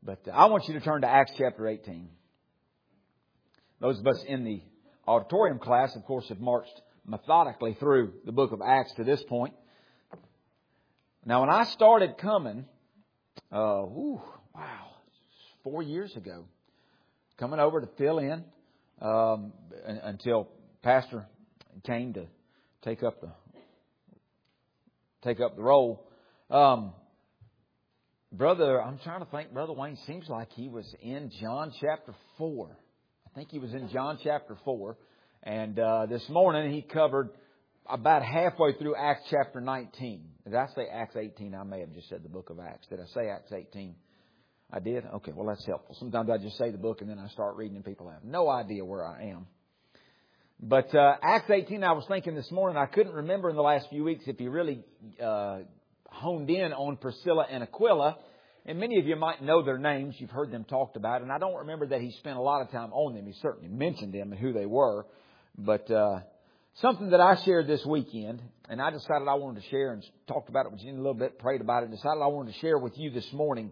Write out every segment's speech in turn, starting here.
But I want you to turn to Acts chapter 18. Those of us in the auditorium class, of course, have marched methodically through the book of Acts to this point. Now, when I started coming, 4 years ago, coming over to fill in until Pastor came to take up the role. I'm trying to think, Brother Wayne seems like he was in John chapter 4. I think he was in John chapter 4. And this morning he covered about halfway through Acts chapter 19. Did I say Acts 18? I may have just said the book of Acts. Did I say Acts 18? I did? Okay, well that's helpful. Sometimes I just say the book and then I start reading and people have no idea where I am. But Acts 18, I was thinking this morning, I couldn't remember in the last few weeks if he really honed in on Priscilla and Aquila. And many of you might know their names. You've heard them talked about. And I don't remember that he spent a lot of time on them. He certainly mentioned them and who they were. But something that I shared this weekend, and I decided I wanted to share and talked about it with you a little bit, prayed about it, and decided I wanted to share with you this morning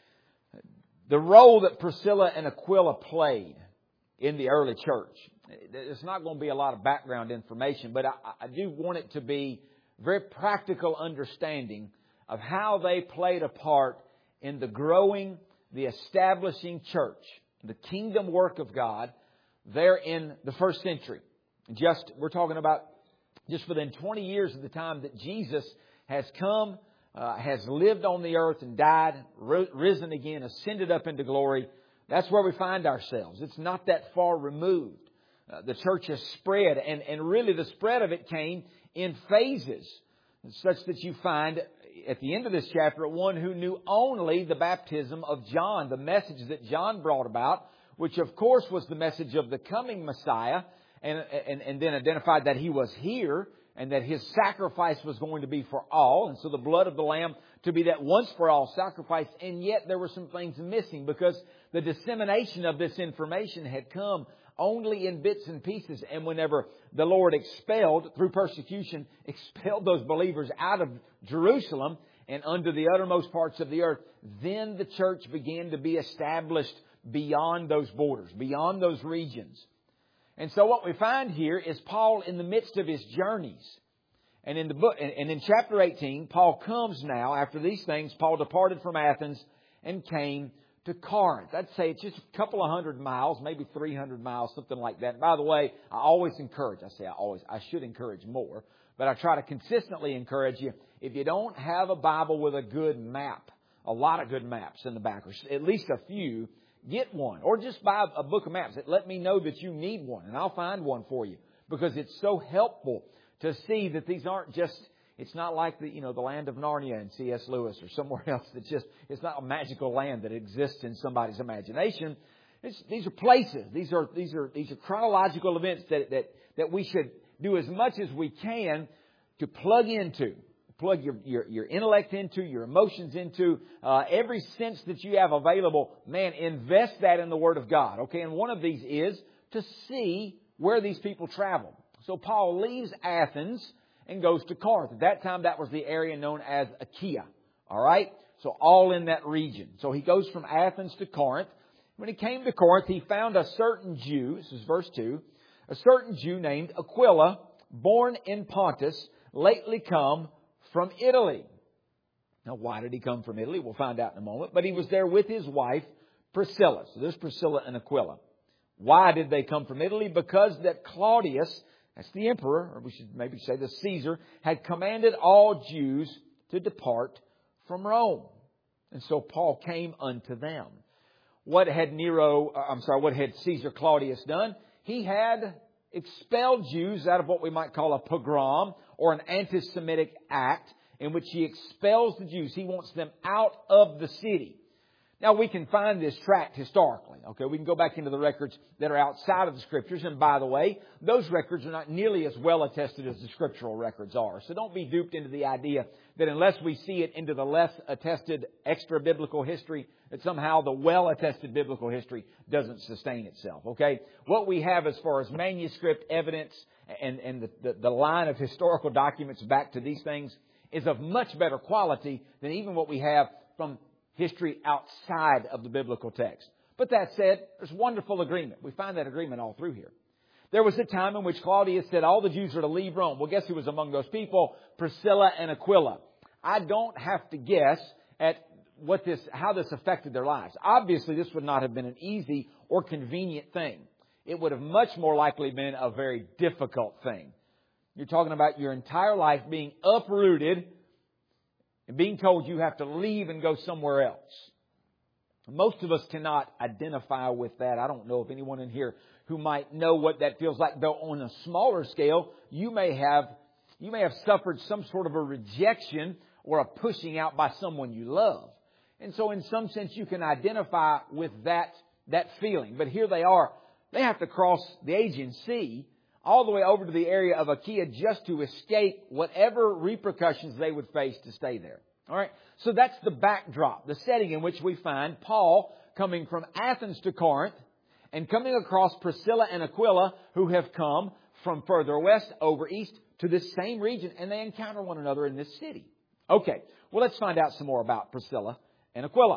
the role that Priscilla and Aquila played in the early church. It's not going to be a lot of background information, but I do want it to be very practical understanding of how they played a part in the growing, the establishing church, the kingdom work of God there in the first century. We're talking about just within 20 years of the time that Jesus has come, has lived on the earth and died, risen again, ascended up into glory. That's where we find ourselves. It's not that far removed. The church has spread, and really the spread of it came in phases, such that you find at the end of this chapter one who knew only the baptism of John, the message that John brought about, which of course was the message of the coming Messiah, and then identified that He was here and that His sacrifice was going to be for all. And so the blood of the Lamb to be that once for all sacrifice. And yet there were some things missing because the dissemination of this information had come only in bits and pieces. And whenever the Lord through persecution, expelled those believers out of Jerusalem and under the uttermost parts of the earth, then the church began to be established beyond those borders, beyond those regions. And so what we find here is Paul in the midst of his journeys. And in the book, and in chapter 18, Paul comes now, after these things, Paul departed from Athens and came to Corinth. I'd say it's just a couple of 100 miles, maybe 300 miles, something like that. By the way, I should encourage more, but I try to consistently encourage you, if you don't have a Bible with a good map, a lot of good maps in the back, or at least a few, get one. Or just buy a book of maps. Let me know that you need one, and I'll find one for you. Because it's so helpful to see that these aren't just, it's not like the land of Narnia and C.S. Lewis or somewhere else. It's not a magical land that exists in somebody's imagination. These are places. These are chronological events that we should do as much as we can to plug into. Plug your intellect into, your emotions into, every sense that you have available. Man, invest that in the Word of God. Okay, and one of these is to see where these people travel. So Paul leaves Athens and goes to Corinth. At that time, that was the area known as Achaia. All right, so all in that region. So he goes from Athens to Corinth. When he came to Corinth, he found a certain Jew. This is verse 2. A certain Jew named Aquila, born in Pontus, lately come from Italy. Now, why did he come from Italy? We'll find out in a moment. But he was there with his wife, Priscilla. So there's Priscilla and Aquila. Why did they come from Italy? Because that Claudius, that's the emperor, or we should maybe say the Caesar, had commanded all Jews to depart from Rome. And so Paul came unto them. What had Caesar Claudius done? He had expelled Jews out of what we might call a pogrom or an anti-Semitic act in which he expels the Jews. He wants them out of the city. Now, we can find this tract historically. Okay, we can go back into the records that are outside of the Scriptures. And by the way, those records are not nearly as well attested as the scriptural records are. So don't be duped into the idea that unless we see it into the less attested extra-biblical history, that somehow the well-attested biblical history doesn't sustain itself. Okay, what we have as far as manuscript evidence and the line of historical documents back to these things is of much better quality than even what we have from history outside of the biblical text. But that said, there's wonderful agreement. We find that agreement all through here. There was a time in which Claudius said all the Jews are to leave Rome. Well, guess who was among those people? Priscilla and Aquila. I don't have to guess at how this affected their lives. Obviously, this would not have been an easy or convenient thing. It would have much more likely been a very difficult thing. You're talking about your entire life being uprooted and being told you have to leave and go somewhere else. Most of us cannot identify with that. I don't know of anyone in here who might know what that feels like. Though on a smaller scale, you may have suffered some sort of a rejection or a pushing out by someone you love. And so in some sense you can identify with that feeling. But here they are. They have to cross the Aegean Sea all the way over to the area of Achaia just to escape whatever repercussions they would face to stay there. All right. So that's the backdrop, the setting in which we find Paul coming from Athens to Corinth and coming across Priscilla and Aquila, who have come from further west over east to this same region, and they encounter one another in this city. Okay. Well, let's find out some more about Priscilla and Aquila.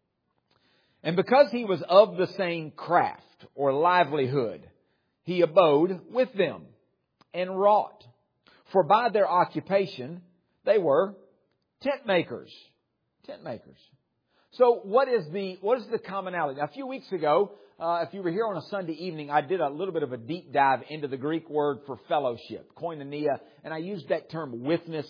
And because he was of the same craft or livelihood, he abode with them and wrought. For by their occupation, they were tent makers. Tent makers. So what is the commonality? Now, a few weeks ago, if you were here on a Sunday evening, I did a little bit of a deep dive into the Greek word for fellowship, koinonia, and I used that term witness.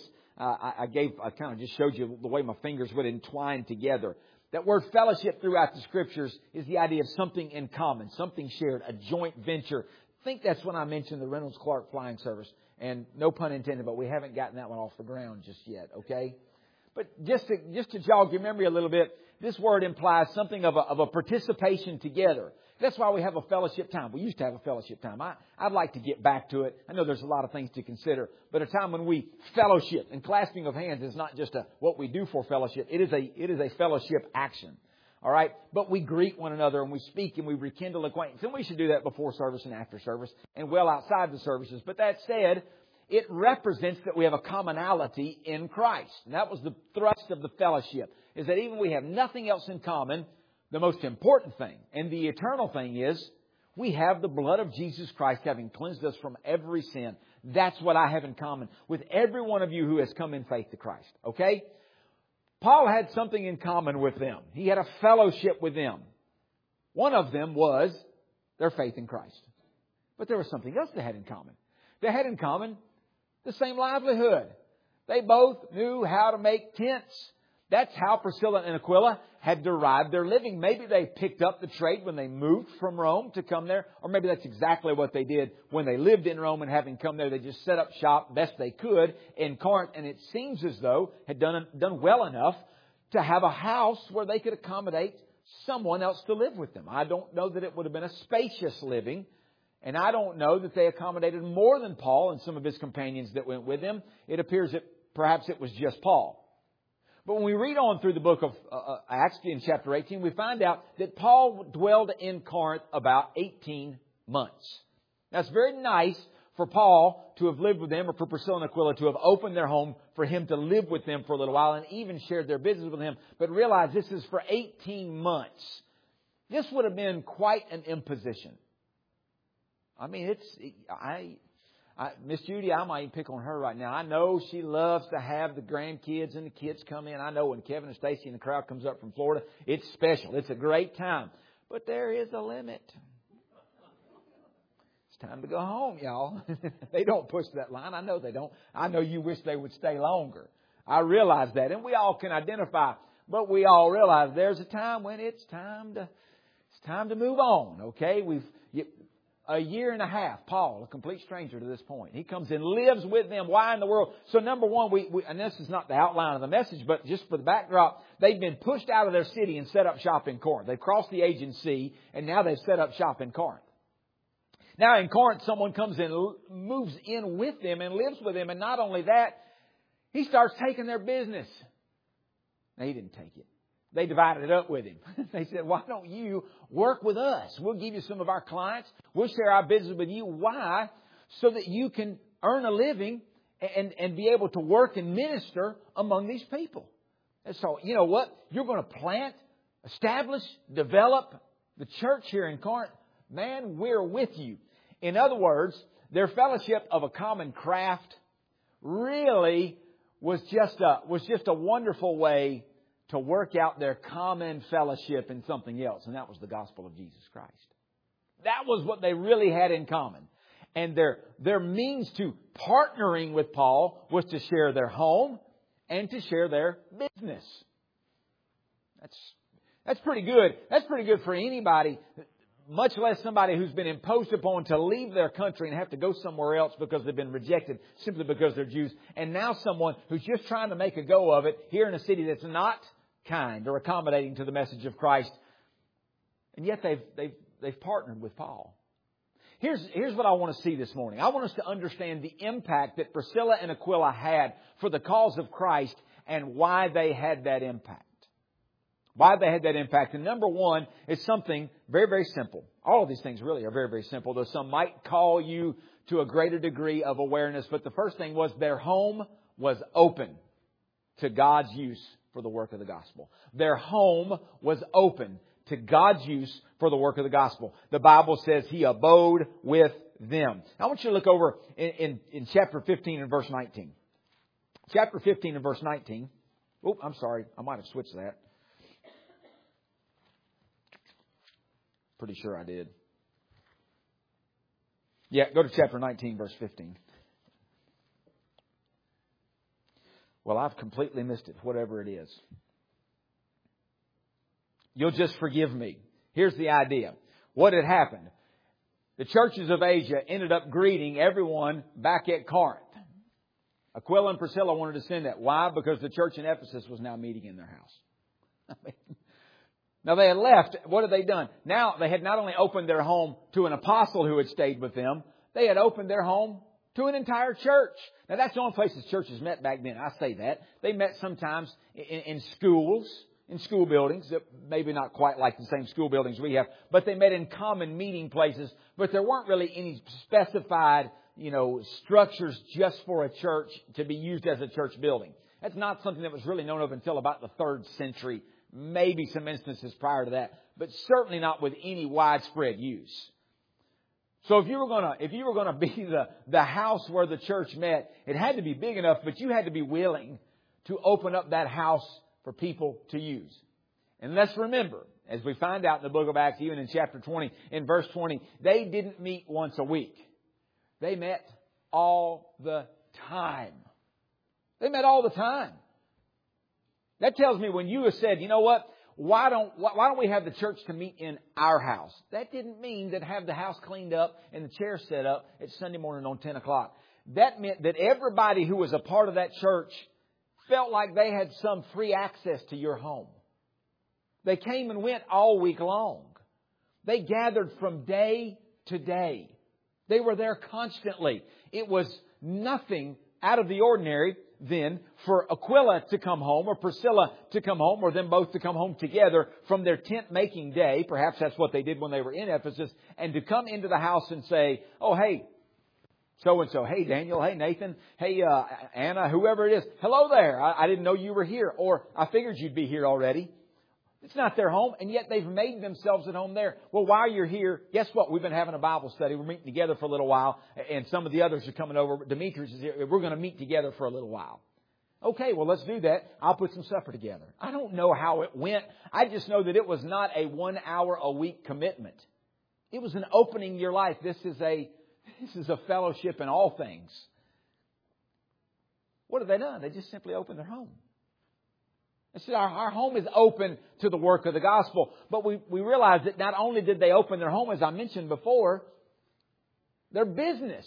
I kind of just showed you the way my fingers would entwine together. That word fellowship throughout the Scriptures is the idea of something in common, something shared, a joint venture. I think that's when I mentioned the Reynolds-Clark flying service. And no pun intended, but we haven't gotten that one off the ground just yet, okay? But just to jog your memory a little bit, this word implies something of a participation together. That's why we have a fellowship time. We used to have a fellowship time. I'd like to get back to it. I know there's a lot of things to consider, but a time when we fellowship, and clasping of hands is not just what we do for fellowship. It is a fellowship action. All right? But we greet one another and we speak and we rekindle acquaintance. And we should do that before service and after service and well outside the services. But that said, it represents that we have a commonality in Christ. And that was the thrust of the fellowship, is that even we have nothing else in common, the most important thing and the eternal thing is we have the blood of Jesus Christ having cleansed us from every sin. That's what I have in common with every one of you who has come in faith to Christ. Okay? Paul had something in common with them. He had a fellowship with them. One of them was their faith in Christ. But there was something else they had in common. They had in common the same livelihood. They both knew how to make tents. That's how Priscilla and Aquila had derived their living. Maybe they picked up the trade when they moved from Rome to come there. Or maybe that's exactly what they did when they lived in Rome, and having come there, they just set up shop best they could in Corinth. And it seems as though had done well enough to have a house where they could accommodate someone else to live with them. I don't know that it would have been a spacious living. And I don't know that they accommodated more than Paul and some of his companions that went with him. It appears that perhaps it was just Paul. But when we read on through the book of Acts in chapter 18, we find out that Paul dwelled in Corinth about 18 months. Now, it's very nice for Paul to have lived with them, or for Priscilla and Aquila to have opened their home for him to live with them for a little while and even shared their business with him. But realize this is for 18 months. This would have been quite an imposition. I mean, Miss Judy, I might even pick on her right now. I know she loves to have the grandkids and the kids come in. I know when Kevin and Stacy and the crowd comes up from Florida, it's special. It's a great time. But there is a limit. It's time to go home, y'all. They don't push that line. I know they don't. I know you wish they would stay longer. I realize that. And we all can identify. But we all realize there's a time when it's time to move on. Okay? A year and a half, Paul, a complete stranger to this point. He comes and lives with them. Why in the world? So number one, and this is not the outline of the message, but just for the backdrop, they've been pushed out of their city and set up shop in Corinth. They've crossed the Aegean Sea, and now they've set up shop in Corinth. Now in Corinth, someone comes in, moves in with them and lives with them. And not only that, he starts taking their business. Now, he didn't take it. They divided it up with him. They said, why don't you work with us? We'll give you some of our clients. We'll share our business with you. Why? So that you can earn a living and be able to work and minister among these people. And so, you know what? You're going to plant, establish, develop the church here in Corinth. Man, we're with you. In other words, their fellowship of a common craft really was just a wonderful way to work out their common fellowship in something else. And that was the gospel of Jesus Christ. That was what they really had in common. And their means to partnering with Paul was to share their home and to share their business. That's pretty good. That's pretty good for anybody, much less somebody who's been imposed upon to leave their country and have to go somewhere else because they've been rejected simply because they're Jews. And now someone who's just trying to make a go of it here in a city that's not kind or accommodating to the message of Christ. And yet they've partnered with Paul. Here's what I want to see this morning. I want us to understand the impact that Priscilla and Aquila had for the cause of Christ and why they had that impact. Why they had that impact. And number one is something very, very simple. All of these things really are very, very simple, though some might call you to a greater degree of awareness. But the first thing was their home was open to God's use for the work of the gospel. Their home was open to God's use for the work of the gospel. The Bible says He abode with them. I want you to look over in chapter 15 and verse 19. Chapter 15 and verse 19. Oh, I'm sorry. I might have switched that. Pretty sure I did. Yeah, go to chapter 19, verse 15. Well, I've completely missed it, whatever it is. You'll just forgive me. Here's the idea. What had happened? The churches of Asia ended up greeting everyone back at Corinth. Aquila and Priscilla wanted to send that. Why? Because the church in Ephesus was now meeting in their house. Now they had left. What had they done? Now they had not only opened their home to an apostle who had stayed with them, they had opened their home to an entire church. Now that's the only places churches met back then. I say that. They met sometimes in schools, in school buildings, maybe not quite like the same school buildings we have, but they met in common meeting places. But there weren't really any specified, structures just for a church to be used as a church building. That's not something that was really known of until about the 3rd century. Maybe some instances prior to that, but certainly not with any widespread use. So if you were gonna be the house where the church met, it had to be big enough, but you had to be willing to open up that house for people to use. And let's remember, as we find out in the book of Acts, even in chapter 20, in verse 20, they didn't meet once a week. They met all the time. They met all the time. That tells me when you have said, you know what, why don't we have the church to meet in our house? That didn't mean that have the house cleaned up and the chairs set up at Sunday morning on 10 o'clock. That meant that everybody who was a part of that church felt like they had some free access to your home. They came and went all week long. They gathered from day to day. They were there constantly. It was nothing out of the ordinary then for Aquila to come home or Priscilla to come home or them both to come home together from their tent making day. Perhaps that's what they did when they were in Ephesus, and to come into the house and say, oh, hey, so-and-so. Hey, Daniel. Hey, Nathan. Hey, Anna, whoever it is. Hello there. I didn't know you were here, or I figured you'd be here already. It's not their home, and yet they've made themselves at home there. Well, while you're here, guess what? We've been having a Bible study. We're meeting together for a little while, and some of the others are coming over. Demetrius is here. We're going to meet together for a little while. Okay, well, let's do that. I'll put some supper together. I don't know how it went. I just know that it was not a 1 hour a week commitment. It was an opening your life. This is a fellowship in all things. What have they done? They just simply opened their home. I said, our home is open to the work of the gospel. But we realize that not only did they open their home, as I mentioned before, their business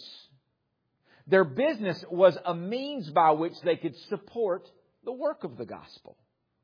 was a means by which they could support the work of the gospel.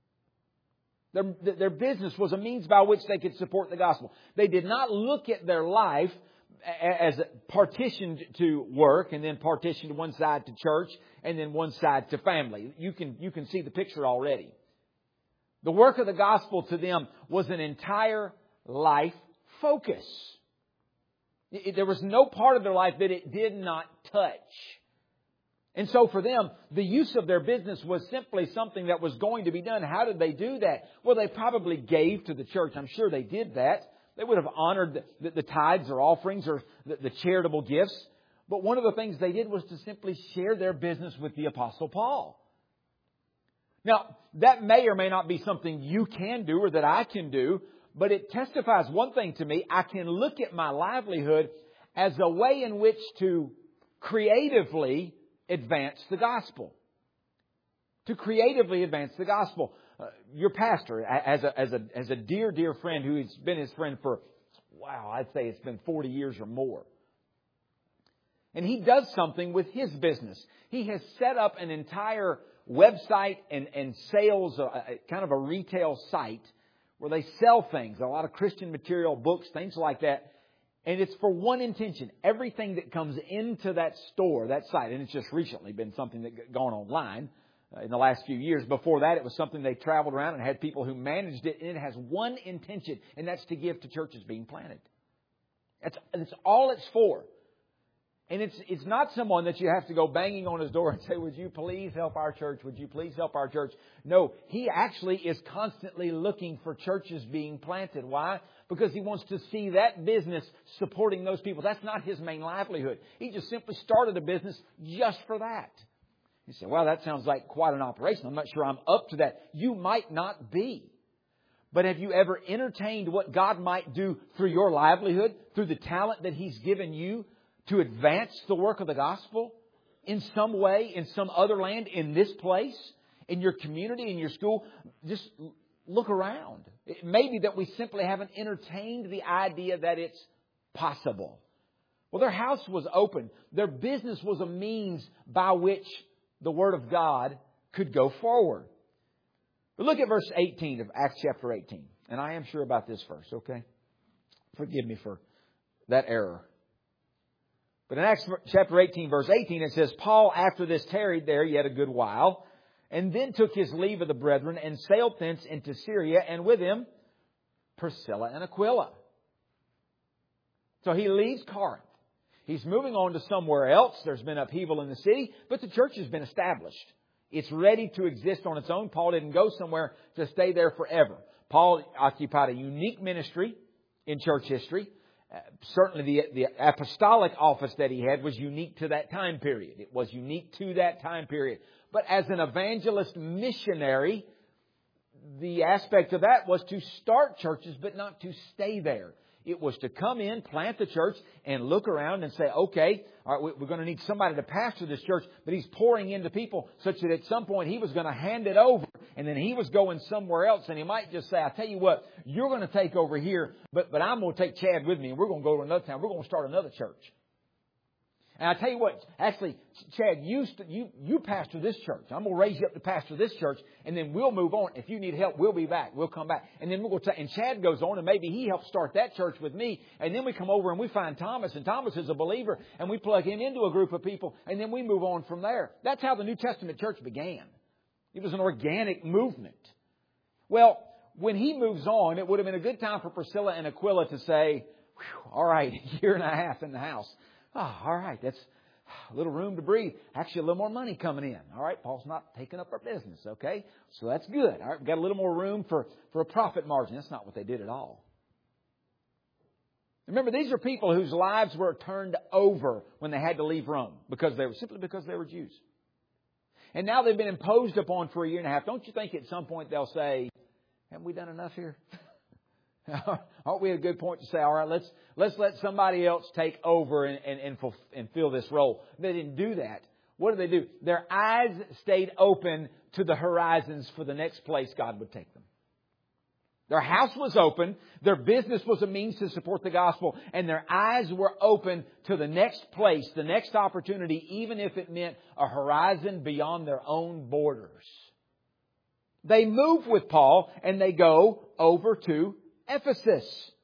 Their business was a means by which they could support the gospel. They did not look at their life as partitioned to work and then partitioned one side to church and then one side to family. You can see the picture already. The work of the gospel to them was an entire life focus. There was no part of their life that it did not touch. And so for them, the use of their business was simply something that was going to be done. How did they do that? Well, they probably gave to the church. I'm sure they did that. They would have honored the tithes or offerings or the charitable gifts. But one of the things they did was to simply share their business with the Apostle Paul. Now, that may or may not be something you can do or that I can do, but it testifies one thing to me. I can look at my livelihood as a way in which to creatively advance the gospel. To creatively advance the gospel. Your pastor, as a dear, dear friend who has been his friend for, I'd say it's been 40 years or more. And he does something with his business. He has set up an entire website and sales, kind of a retail site where they sell things, a lot of Christian material, books, things like that. And it's for one intention. Everything that comes into that store, that site, and it's just recently been something that gone online in the last few years. Before that, it was something they traveled around and had people who managed it. And it has one intention, and that's to give to churches being planted. That's all it's for. And it's not someone that you have to go banging on his door and say, would you please help our church? Would you please help our church? No, he actually is constantly looking for churches being planted. Why? Because he wants to see that business supporting those people. That's not his main livelihood. He just simply started a business just for that. You say, well, that sounds like quite an operation. I'm not sure I'm up to that. You might not be. But have you ever entertained what God might do through your livelihood, through the talent that He's given you, to advance the work of the gospel in some way, in some other land, in this place, in your community, in your school? Just look around. It may be that we simply haven't entertained the idea that it's possible. Well, their house was open. Their business was a means by which the Word of God could go forward. But look at verse 18 of Acts chapter 18. And I am sure about this verse, okay? Forgive me for that error. But in Acts chapter 18, verse 18, it says, Paul, after this, tarried there yet a good while, and then took his leave of the brethren, and sailed thence into Syria, and with him Priscilla and Aquila. So he leaves Corinth. He's moving on to somewhere else. There's been upheaval in the city, but the church has been established. It's ready to exist on its own. Paul didn't go somewhere to stay there forever. Paul occupied a unique ministry in church history. Certainly the apostolic office that he had was unique to that time period. It was unique to that time period. But as an evangelist missionary, the aspect of that was to start churches, but not to stay there. It was to come in, plant the church, and look around and say, okay, all right, we're going to need somebody to pastor this church. But he's pouring into people such that at some point he was going to hand it over. And then he was going somewhere else. And he might just say, I tell you what, you're going to take over here, but I'm going to take Chad with me. And we're going to go to another town. We're going to start another church. And I tell you what, actually, Chad, you pastor this church. I'm going to raise you up to pastor this church, and then we'll move on. If you need help, we'll be back. We'll come back. And then we'll go and Chad goes on, and maybe he helps start that church with me. And then we come over and we find Thomas, and Thomas is a believer, and we plug him into a group of people, and then we move on from there. That's how the New Testament church began. It was an organic movement. Well, when he moves on, it would have been a good time for Priscilla and Aquila to say, all right, a year and a half in the house. Oh, all right, that's a little room to breathe. Actually, a little more money coming in. All right, Paul's not taking up our business, okay? So that's good. All right, we've got a little more room for a profit margin. That's not what they did at all. Remember, these are people whose lives were turned over when they had to leave Rome because they were Jews. And now they've been imposed upon for a year and a half. Don't you think at some point they'll say, haven't we done enough here? Aren't we at a good point to say, all right, let's let somebody else take over and fill this role? They didn't do that. What did they do? Their eyes stayed open to the horizons for the next place God would take them. Their house was open. Their business was a means to support the gospel. And their eyes were open to the next place, the next opportunity, even if it meant a horizon beyond their own borders. They move with Paul and they go over to Ephesus.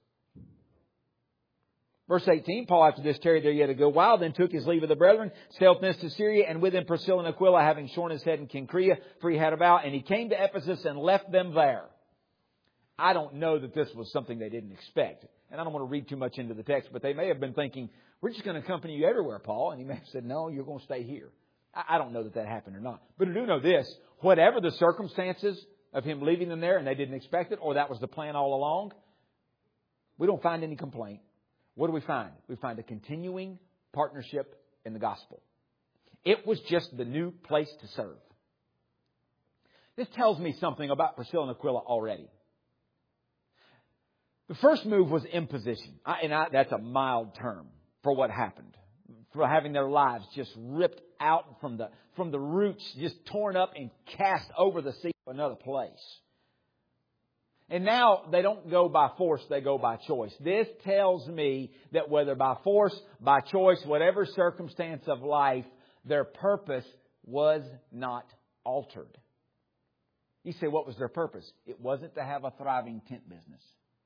Verse 18, Paul after this tarried there yet a good while, then took his leave of the brethren, sailed thence to Syria, and with him Priscilla and Aquila, having shorn his head in Cenchrea, for he had a vow, and he came to Ephesus and left them there. I don't know that this was something they didn't expect. And I don't want to read too much into the text, but they may have been thinking, we're just going to accompany you everywhere, Paul. And he may have said, no, you're going to stay here. I don't know that happened or not. But I do know this. Whatever the circumstances of him leaving them there and they didn't expect it, or that was the plan all along, we don't find any complaint. What do we find? We find a continuing partnership in the gospel. It was just the new place to serve. This tells me something about Priscilla and Aquila already. The first move was imposition. That's a mild term for what happened. For having their lives just ripped out from the roots, just torn up and cast over the sea to another place. And now they don't go by force, they go by choice. This tells me that whether by force, by choice, whatever circumstance of life, their purpose was not altered. You say, what was their purpose? It wasn't to have a thriving tent business.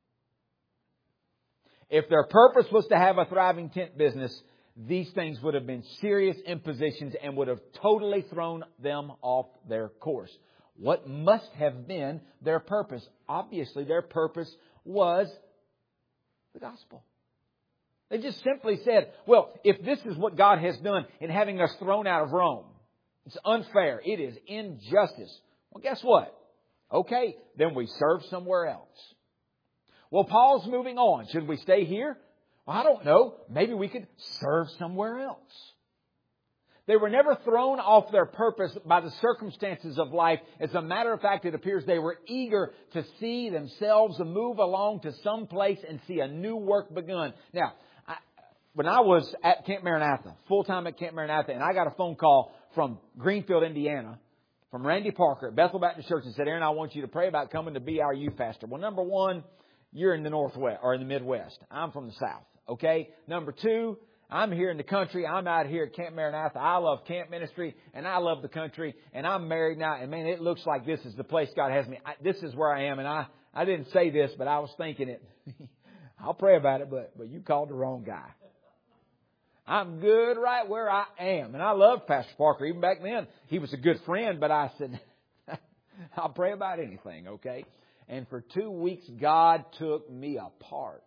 If their purpose was to have a thriving tent business, these things would have been serious impositions and would have totally thrown them off their course. What must have been their purpose? Obviously, their purpose was the gospel. They just simply said, well, if this is what God has done in having us thrown out of Rome, it's unfair. It is injustice. Well, guess what? Okay, then we serve somewhere else. Well, Paul's moving on. Should we stay here? Well, I don't know. Maybe we could serve somewhere else. They were never thrown off their purpose by the circumstances of life. As a matter of fact, it appears they were eager to see themselves move along to some place and see a new work begun. Now, when I was at Camp Maranatha, full-time at Camp Maranatha, and I got a phone call from Greenfield, Indiana, from Randy Parker at Bethel Baptist Church and said, Aaron, I want you to pray about coming to be our youth pastor. Well, number one, you're in the Northwest or in the Midwest. I'm from the South. Okay. Number two, I'm here in the country. I'm out here at Camp Maranatha. I love camp ministry and I love the country and I'm married now. And man, it looks like this is the place God has me. This is where I am. And I didn't say this, but I was thinking it. I'll pray about it, but you called the wrong guy. I'm good right where I am. And I love Pastor Parker. Even back then, he was a good friend, but I said, I'll pray about anything, okay? And for 2 weeks, God took me apart.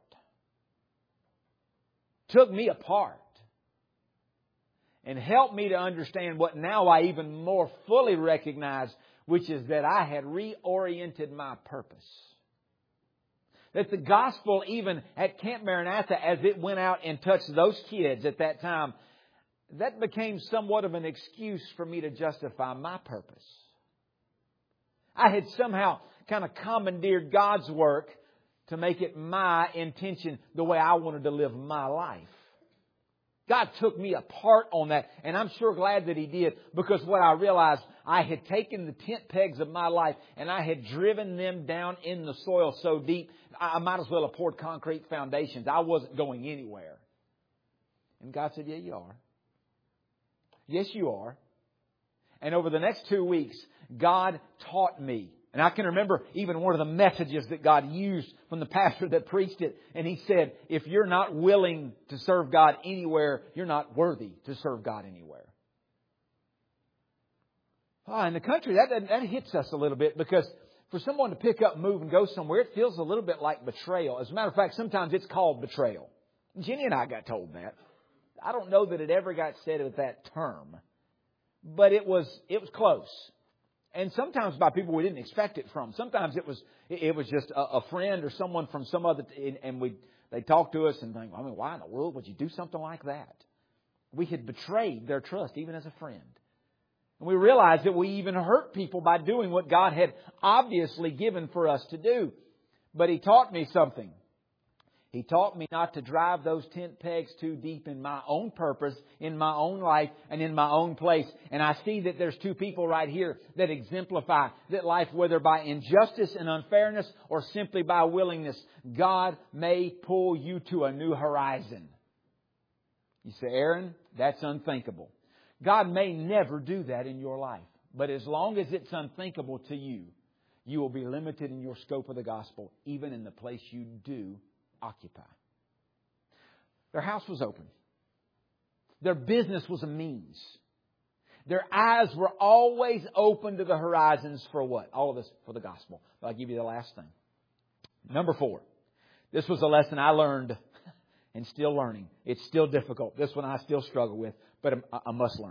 Took me apart. And helped me to understand what now I even more fully recognize, which is that I had reoriented my purpose. That the gospel, even at Camp Maranatha, as it went out and touched those kids at that time, that became somewhat of an excuse for me to justify my purpose. I had somehow kind of commandeered God's work to make it my intention, the way I wanted to live my life. God took me apart on that, and I'm sure glad that He did, because what I realized, I had taken the tent pegs of my life and I had driven them down in the soil so deep, I might as well have poured concrete foundations. I wasn't going anywhere. And God said, yeah, you are. Yes, you are. And over the next 2 weeks, God taught me. And I can remember even one of the messages that God used from the pastor that preached it. And he said, if you're not willing to serve God anywhere, you're not worthy to serve God anywhere. In the country, that hits us a little bit, because for someone to pick up, move, and go somewhere, it feels a little bit like betrayal. As a matter of fact, sometimes it's called betrayal. Jenny and I got told that. I don't know that it ever got said with that term. But it was close. And sometimes by people we didn't expect it from. Sometimes it was just a friend or someone from some other, and they talk to us and think, I mean, why in the world would you do something like that? We had betrayed their trust, even as a friend. And we realized that we even hurt people by doing what God had obviously given for us to do. But He taught me something. He taught me not to drive those tent pegs too deep in my own purpose, in my own life, and in my own place. And I see that there's two people right here that exemplify that life, whether by injustice and unfairness or simply by willingness, God may pull you to a new horizon. You say, Aaron, that's unthinkable. God may never do that in your life. But as long as it's unthinkable to you, you will be limited in your scope of the gospel, even in the place you do occupy. Their house was open. Their business was a means. Their eyes were always open to the horizons for what? All of this for the gospel. But I'll give you the last thing. Number 4. This was a lesson I learned and still learning. It's still difficult. This one I still struggle with, but I must learn it.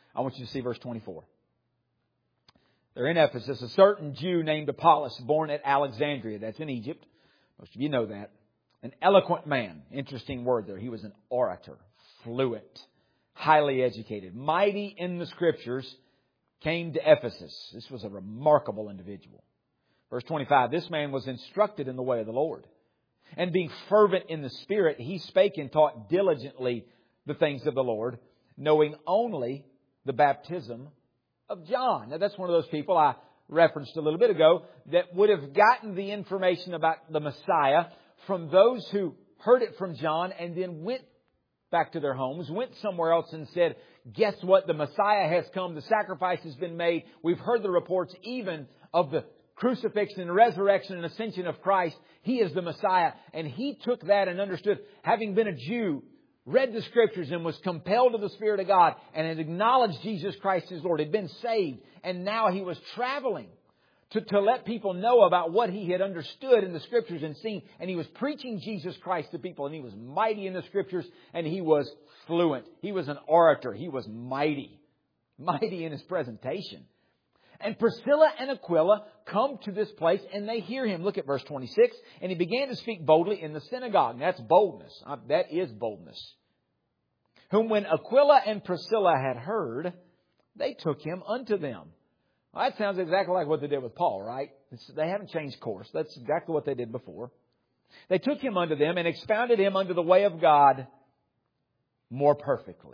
I want you to see verse 24. They're in Ephesus. A certain Jew named Apollos, born at Alexandria. That's in Egypt. Most of you know that. An eloquent man. Interesting word there. He was an orator. Fluent. Highly educated. Mighty in the Scriptures. Came to Ephesus. This was a remarkable individual. Verse 25. This man was instructed in the way of the Lord. And being fervent in the Spirit, he spake and taught diligently the things of the Lord, knowing only the baptism of John. Now that's one of those people I referenced a little bit ago that would have gotten the information about the Messiah from those who heard it from John and then went back to their homes, went somewhere else and said, guess what? The Messiah has come. The sacrifice has been made. We've heard the reports even of the crucifixion and resurrection and ascension of Christ. He is the Messiah. And he took that and understood, having been a Jew, read the Scriptures and was compelled to the Spirit of God and had acknowledged Jesus Christ as Lord, had been saved. And now he was traveling to let people know about what he had understood in the Scriptures and seen. And he was preaching Jesus Christ to people. And he was mighty in the Scriptures and he was fluent. He was an orator. He was mighty. Mighty in his presentation. And Priscilla and Aquila come to this place and they hear him. Look at verse 26. And he began to speak boldly in the synagogue. That's boldness. That is boldness. Whom when Aquila and Priscilla had heard, they took him unto them. Well, that sounds exactly like what they did with Paul, right? They haven't changed course. That's exactly what they did before. They took him unto them and expounded him unto the way of God more perfectly.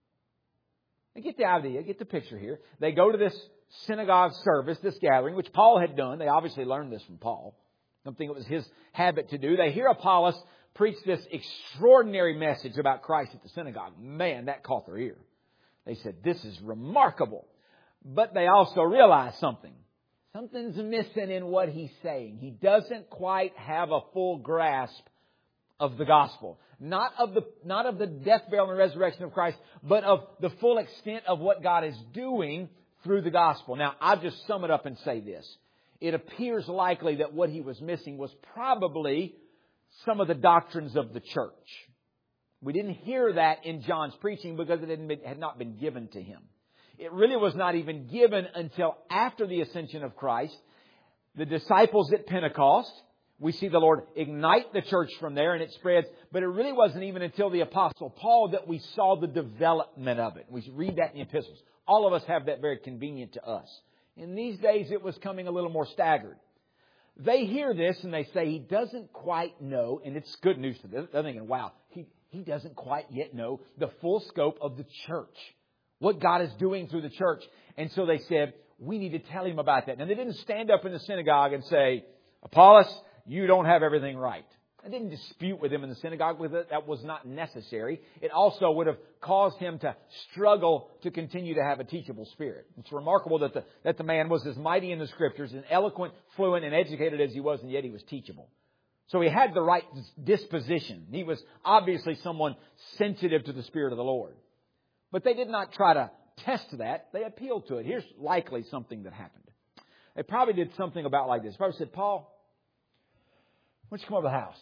You get the idea, get the picture here. They go to this synagogue service, this gathering, which Paul had done. They obviously learned this from Paul. Something it was his habit to do. They hear Apollos preach this extraordinary message about Christ at the synagogue. Man, that caught their ear. They said, this is remarkable. But they also realized something. Something's missing in what he's saying. He doesn't quite have a full grasp of the gospel. Not of the death, burial, and resurrection of Christ, but of the full extent of what God is doing through the gospel. Now, I'll just sum it up and say this. It appears likely that what he was missing was probably some of the doctrines of the church. We didn't hear that in John's preaching because it had not been given to him. It really was not even given until after the ascension of Christ. The disciples at Pentecost, we see the Lord ignite the church from there and it spreads. But it really wasn't even until the Apostle Paul that we saw the development of it. We read that in the epistles. All of us have that very convenient to us. In these days, it was coming a little more staggered. They hear this and they say, he doesn't quite know, and it's good news to them. They're thinking, wow, he doesn't quite yet know the full scope of the church. What God is doing through the church. And so they said, we need to tell him about that. And they didn't stand up in the synagogue and say, Apollos, you don't have everything right. They didn't dispute with him in the synagogue with it. That was not necessary. It also would have caused him to struggle to continue to have a teachable spirit. It's remarkable that the man was as mighty in the Scriptures, as eloquent, fluent, and educated as he was, and yet he was teachable. So he had the right disposition. He was obviously someone sensitive to the Spirit of the Lord. But they did not try to test that. They appealed to it. Here's likely something that happened. They probably did something about like this. They probably said, Paul, why don't you come over to the house?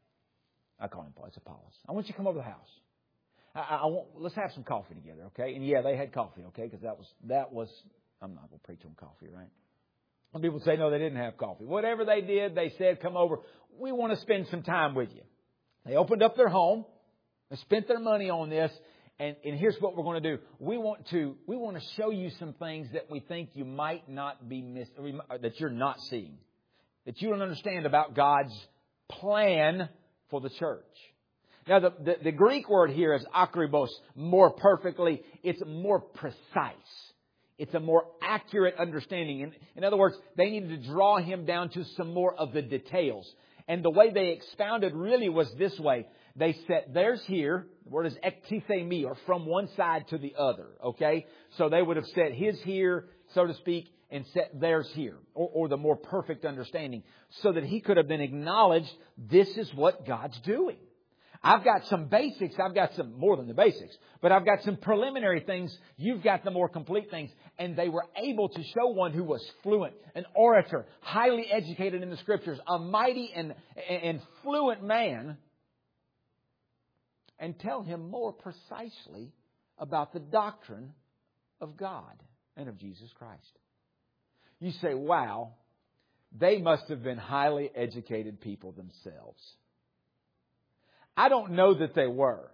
I call him Paul. It's Apollos. I want you to come over to the house. Let's have some coffee together, okay? And yeah, they had coffee, okay? Because that was, I'm not going to preach on coffee, right? Some people say, no, they didn't have coffee. Whatever they did, they said, come over. We want to spend some time with you. They opened up their home. They spent their money on this. And here's what we're going to do. We want to show you some things that we think you might not be that you're not seeing. That you don't understand about God's plan for the church. Now, the Greek word here is akribos, more perfectly. It's more precise. It's a more accurate understanding. In other words, they needed to draw him down to some more of the details. And the way they expounded really was this way. They set theirs here. The word is ektithemi, or from one side to the other. Okay? So they would have set his here, so to speak, and set theirs here. Or the more perfect understanding. So that he could have been acknowledged, this is what God's doing. I've got some basics. I've got some more than the basics. But I've got some preliminary things. You've got the more complete things. And they were able to show one who was fluent, an orator, highly educated in the Scriptures, a mighty and fluent man, and tell him more precisely about the doctrine of God and of Jesus Christ. You say, wow, they must have been highly educated people themselves. I don't know that they were.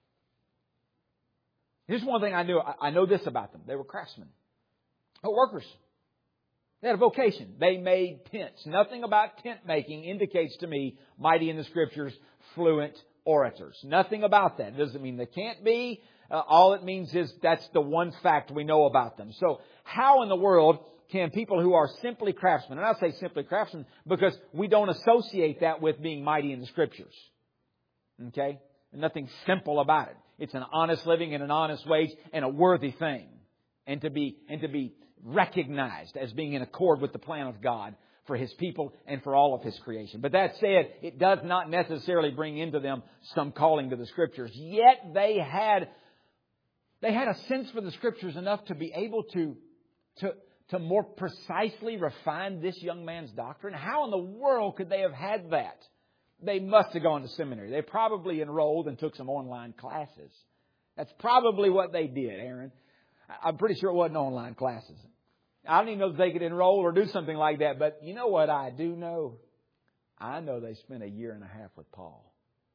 Here's one thing I knew. I know this about them. They were craftsmen. Workers. They had a vocation. They made tents. Nothing about tent making indicates to me, mighty in the Scriptures, fluent orators. Nothing about that. It doesn't mean they can't be. All it means is that's the one fact we know about them. So how in the world can people who are simply craftsmen, and I say simply craftsmen because we don't associate that with being mighty in the Scriptures. Okay? Nothing simple about it. It's an honest living and an honest wage and a worthy thing. And to be recognized as being in accord with the plan of God for His people and for all of His creation. But that said, it does not necessarily bring into them some calling to the Scriptures. Yet they had a sense for the Scriptures enough to be able to more precisely refine this young man's doctrine. How in the world could they have had that? They must have gone to seminary. They probably enrolled and took some online classes. That's probably what they did, Aaron. I'm pretty sure it wasn't online classes. I don't even know if they could enroll or do something like that. But you know what I do know? I know they spent a year and a half with Paul.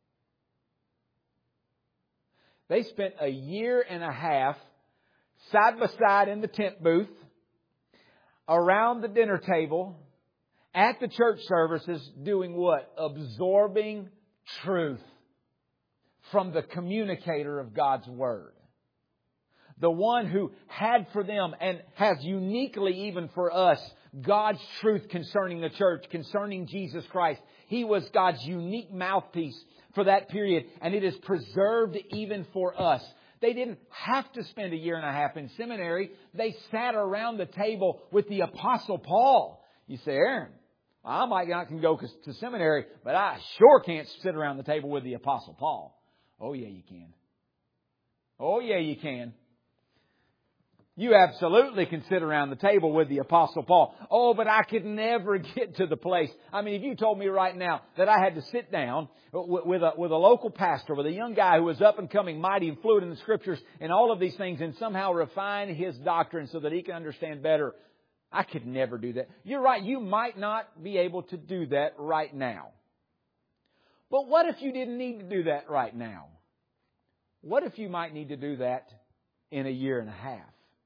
They spent a year and a half side by side in the tent booth, around the dinner table, at the church services, doing what? Absorbing truth from the communicator of God's Word. The one who had for them and has uniquely even for us God's truth concerning the church, concerning Jesus Christ. He was God's unique mouthpiece for that period, and it is preserved even for us. They didn't have to spend a year and a half in seminary. They sat around the table with the Apostle Paul. You say, Aaron, I might not can go to seminary, but I sure can't sit around the table with the Apostle Paul. Oh, yeah, you can. Oh, yeah, you can. You absolutely can sit around the table with the Apostle Paul. Oh, but I could never get to the place. I mean, if you told me right now that I had to sit down with a local pastor, with a young guy who was up and coming, mighty and fluent in the Scriptures and all of these things, and somehow refine his doctrine so that he can understand better, I could never do that. You're right. You might not be able to do that right now. But what if you didn't need to do that right now? What if you might need to do that in a year and a half?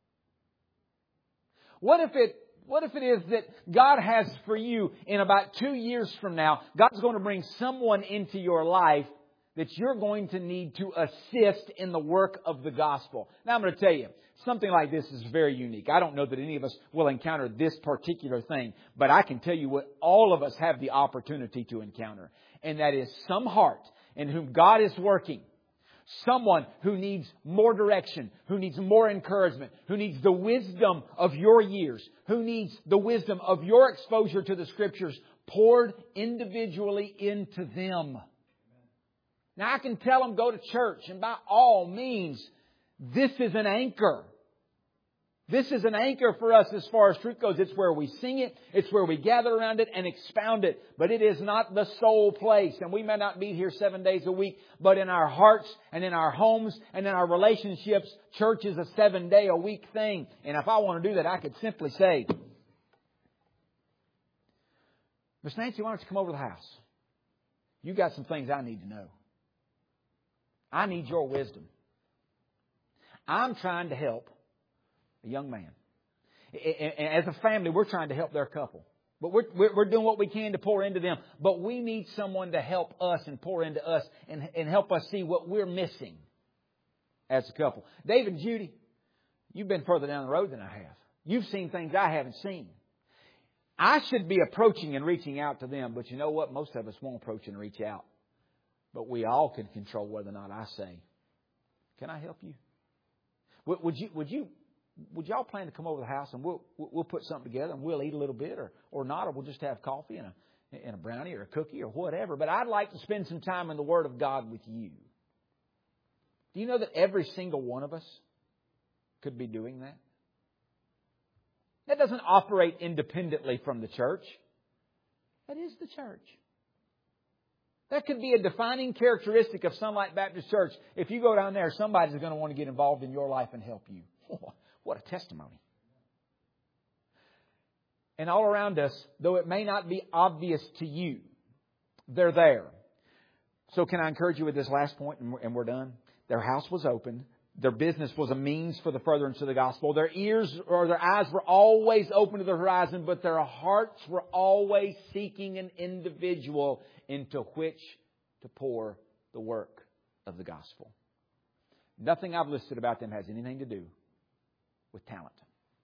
What if it is that God has for you in about 2 years from now, God's going to bring someone into your life that you're going to need to assist in the work of the gospel. Now I'm going to tell you, something like this is very unique. I don't know that any of us will encounter this particular thing, but I can tell you what all of us have the opportunity to encounter. And that is some heart in whom God is working. Someone who needs more direction, who needs more encouragement, who needs the wisdom of your years, who needs the wisdom of your exposure to the Scriptures poured individually into them. Now I can tell them go to church, and by all means, this is an anchor. This is an anchor for us as far as truth goes. It's where we sing it. It's where we gather around it and expound it. But it is not the sole place. And we may not be here 7 days a week, but in our hearts and in our homes and in our relationships, church is a 7-day-a-week thing. And if I want to do that, I could simply say, Miss Nancy, why don't you come over to the house? You got some things I need to know. I need your wisdom. I'm trying to help a young man. As a family, we're trying to help their couple. But we're doing what we can to pour into them. But we need someone to help us and pour into us and help us see what we're missing as a couple. David and Judy, you've been further down the road than I have. You've seen things I haven't seen. I should be approaching and reaching out to them. But you know what? Most of us won't approach and reach out. But we all can control whether or not I say, can I help you? Would y'all plan to come over to the house and we'll put something together and we'll eat a little bit or not, or we'll just have coffee and a brownie or a cookie or whatever. But I'd like to spend some time in the Word of God with you. Do you know that every single one of us could be doing that? That doesn't operate independently from the church. That is the church. That could be a defining characteristic of Sunlight Baptist Church. If you go down there, somebody's going to want to get involved in your life and help you. What a testimony. And all around us, though it may not be obvious to you, they're there. So can I encourage you with this last point, and we're done? Their house was open. Their business was a means for the furtherance of the gospel. Their ears or their eyes were always open to the horizon, but their hearts were always seeking an individual into which to pour the work of the gospel. Nothing I've listed about them has anything to do with talent.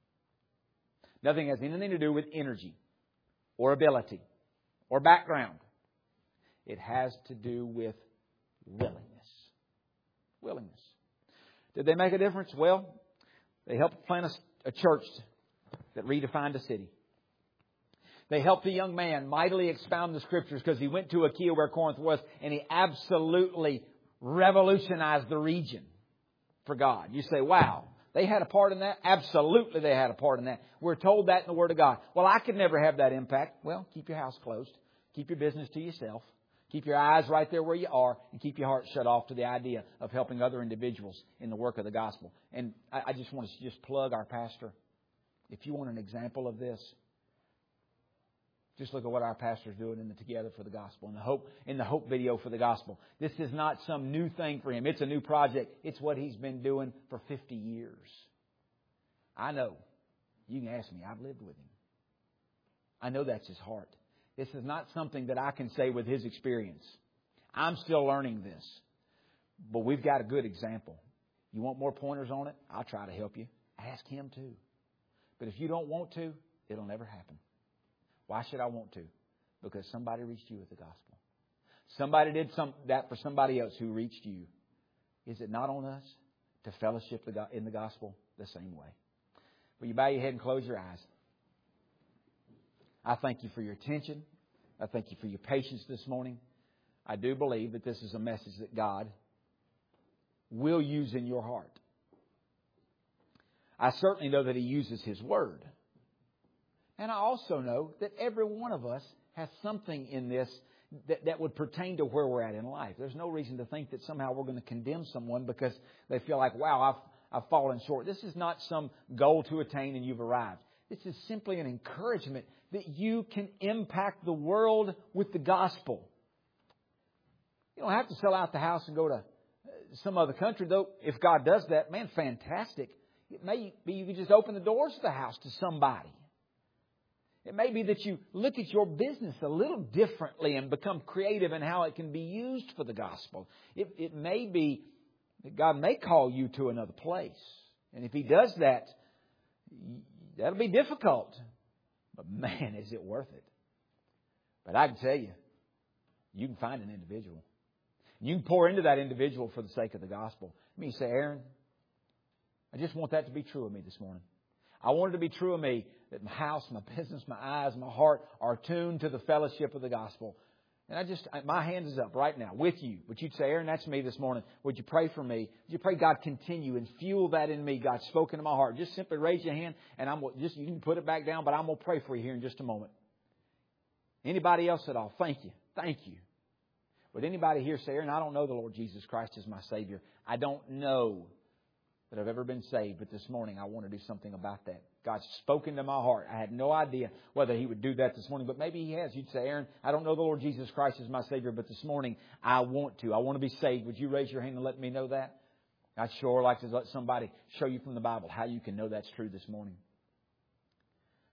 Nothing has anything to do with energy or ability or background. It has to do with willingness. Willingness. Did they make a difference? Well, they helped plant a church that redefined a city. They helped a young man mightily expound the Scriptures because he went to Achaia where Corinth was, and he absolutely revolutionized the region for God. You say, wow, they had a part in that? Absolutely they had a part in that. We're told that in the Word of God. Well, I could never have that impact. Well, keep your house closed. Keep your business to yourself. Keep your eyes right there where you are, and keep your heart shut off to the idea of helping other individuals in the work of the gospel. And I just want to just plug our pastor. If you want an example of this, just look at what our pastor's doing in the Together for the Gospel, in the Hope video for the gospel. This is not some new thing for him. It's a new project. It's what he's been doing for 50 years. I know. You can ask me. I've lived with him. I know that's his heart. This is not something that I can say with his experience. I'm still learning this. But we've got a good example. You want more pointers on it? I'll try to help you. Ask him too. But if you don't want to, it'll never happen. Why should I want to? Because somebody reached you with the gospel. Somebody did that for somebody else who reached you. Is it not on us to fellowship in the gospel the same way? Will you bow your head and close your eyes? I thank you for your attention. I thank you for your patience this morning. I do believe that this is a message that God will use in your heart. I certainly know that He uses His Word. And I also know that every one of us has something in this that would pertain to where we're at in life. There's no reason to think that somehow we're going to condemn someone because they feel like, wow, I've fallen short. This is not some goal to attain and you've arrived. This is simply an encouragement that you can impact the world with the gospel. You don't have to sell out the house and go to some other country, though. If God does that, man, fantastic. It may be you can just open the doors of the house to somebody. It may be that you look at your business a little differently and become creative in how it can be used for the gospel. It may be that God may call you to another place. And if He does that, that'll be difficult. But man, is it worth it. But I can tell you, you can find an individual. You can pour into that individual for the sake of the gospel. I mean, you say, Aaron, I just want that to be true of me this morning. I want it to be true of me that my house, my business, my eyes, my heart are tuned to the fellowship of the gospel. And my hand is up right now with you. But you'd say, Aaron, that's me this morning. Would you pray for me? Would you pray God continue and fuel that in me? God spoken to my heart. Just simply raise your hand and you can put it back down, but I'm going to pray for you here in just a moment. Anybody else at all? Thank you. Thank you. Would anybody here say, Aaron, I don't know the Lord Jesus Christ as my Savior. I don't know that I've ever been saved, but this morning I want to do something about that. God's spoken to my heart. I had no idea whether He would do that this morning, but maybe He has. You'd say, Aaron, I don't know the Lord Jesus Christ as my Savior, but this morning I want to. I want to be saved. Would you raise your hand and let me know that? I'd sure like to let somebody show you from the Bible how you can know that's true this morning.